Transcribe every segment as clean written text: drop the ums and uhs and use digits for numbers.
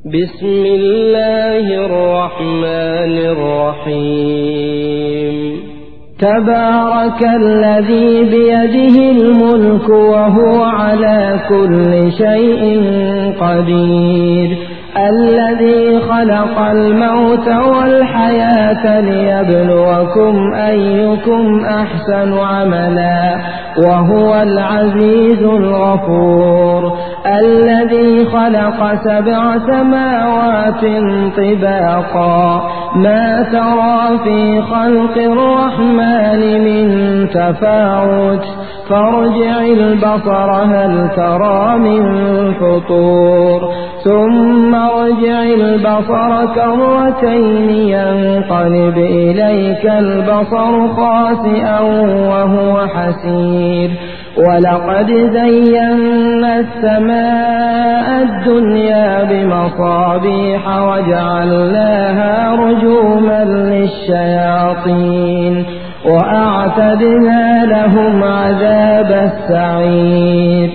بسم الله الرحمن الرحيم. تبارك الذي بيده الملك وهو على كل شيء قدير، الذي خلق الموت والحياة ليبلوكم أيكم أحسن عملا وهو العزيز الغفور، الذي خلق 7 سماوات طباقا ما ترى في خلق الرحمن من تفاوت فارجع البصر هل ترى من فطور ثم ارجع البصر كرتين ينقلب إليك البصر خاسئا وهو حسير، ولقد زينا السماء الدنيا بمصابيح وجعلناها رجوما للشياطين وأعتدنا لهم عذاب السعير.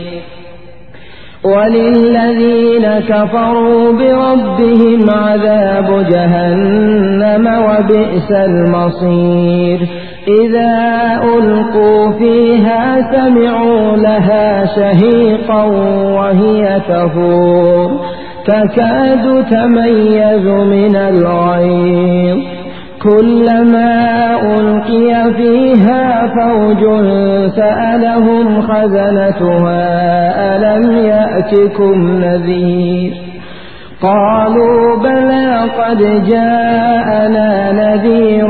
وللذين كفروا بربهم عذاب جهنم وبئس المصير، إذا ألقوا فيها سمعوا لها شهيقا وهي تفور تكاد تميز من الغيظ، كلما ألقي فيها فوج سألهم خزنتها ألم يأتكم نذير، قالوا بلى قد جاءنا نذير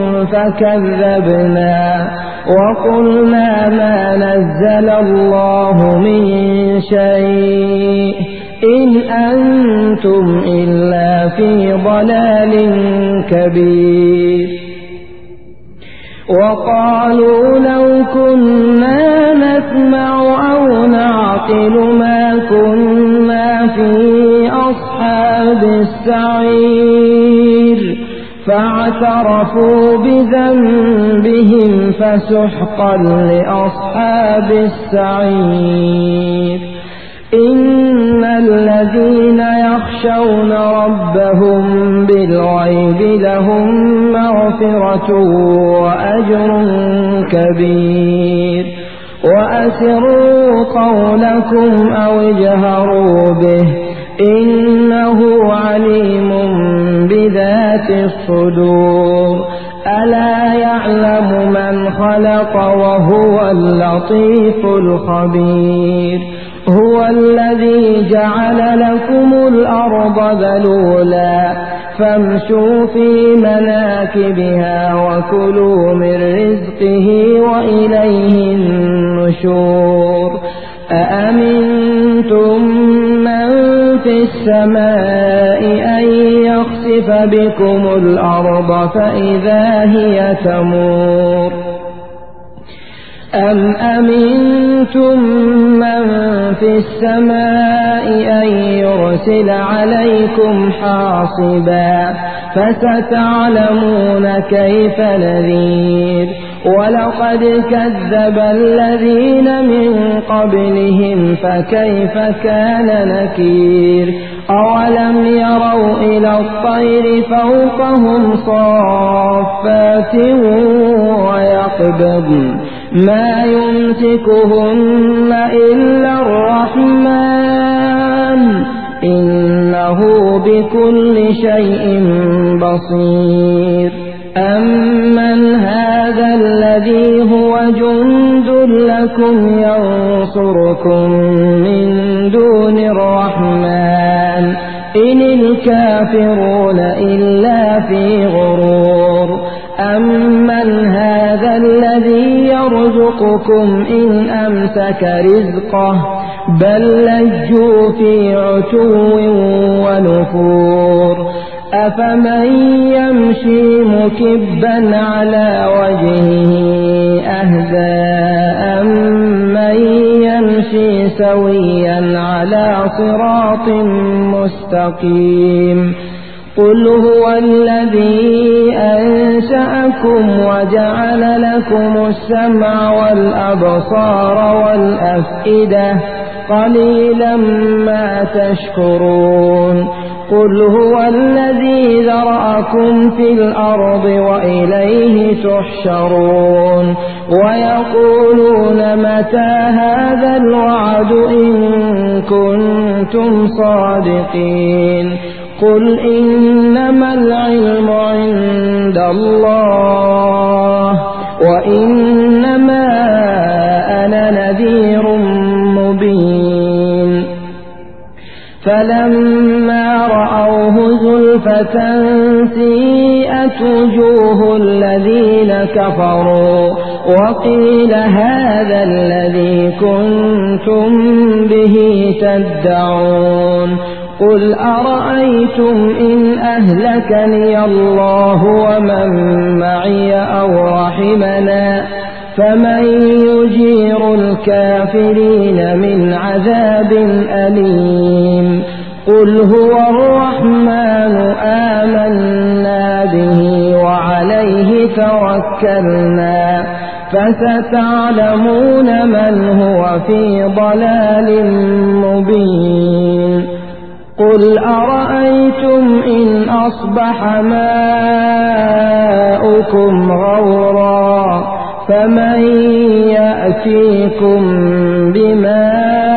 فكذبنا وقلنا ما نزل الله من شيء إن أنتم إلا في ضلال كبير. وقالوا لو كنا نسمع أو نعقل ما كنا في أصحاب السعير، فاعترفوا بذنبهم فسحقا لأصحاب السعير. إن الذين يخشون ربهم بالغيب لهم مغفرة وأجر كبير، وأسروا قولكم أو اجهروا به إنه عليم بذات الصدور، ألا يعلم من خلق وهو اللطيف الخبير. هو الذي جعل لكم الأرض ذلولا فامشوا في مناكبها وكلوا من رزقه وإليه النشور. أأمنتم من في السماء أن يخسف بكم الأرض فإذا هي تمور، أم أمنتم من في السماء أن يرسل عليكم حاصبا فستعلمون كيف نذير. ولقد كذب الذين من قبلهم فكيف كان نكير. أولم يروا إلى الطير فوقهم صافات ويقبضن ما يمسكهن إلا الرحمن إنه بكل شيء بصير. أمن هذا الذي هو جند لكم ينصركم من دون الرحمن إن الكافرون إلا في غرور. أمن هذا الذي يرزقكم إن أمسك رزقه بل لجوا في عتو ونفور. أفمن يمشي مكبا على وجهه أهدى أمن يمشي سويا على صراط مستقيم. قل هو الذي أنشأكم وجعل لكم السمع والأبصار والأفئدة قليلا ما تشكرون. قل هو الذي ذرأكم في الأرض وإليه تحشرون ويقولون متى هذا الوعد إن كنتم صادقين قل إنما العلم عند الله وإنما أنا نذير مبين فلما رأوه زلفة سيئت وجوه الذين كفروا وقيل هذا الذي كنتم به تدعون قل أرأيتم إن أهلكني الله ومن معي أو رحمنا فمن يجير الكافرين من عذاب أليم قل هو الرحمن آمنا به وعليه توكلنا فستعلمون من هو في ضلال مبين قل أرأيتم إن أصبح ماؤكم غورا فمن يأتيكم بماء